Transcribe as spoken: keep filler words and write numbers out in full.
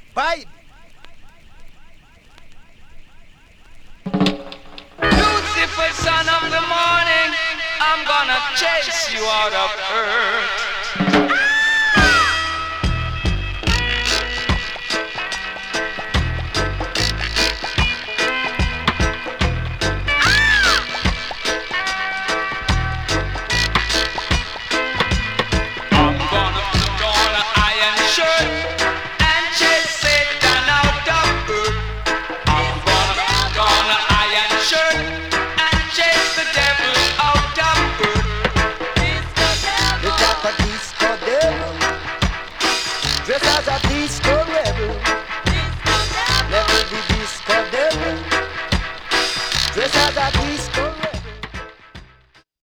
Vibe. Lucifer, son of the morning, I'm gonna chase you out of earth.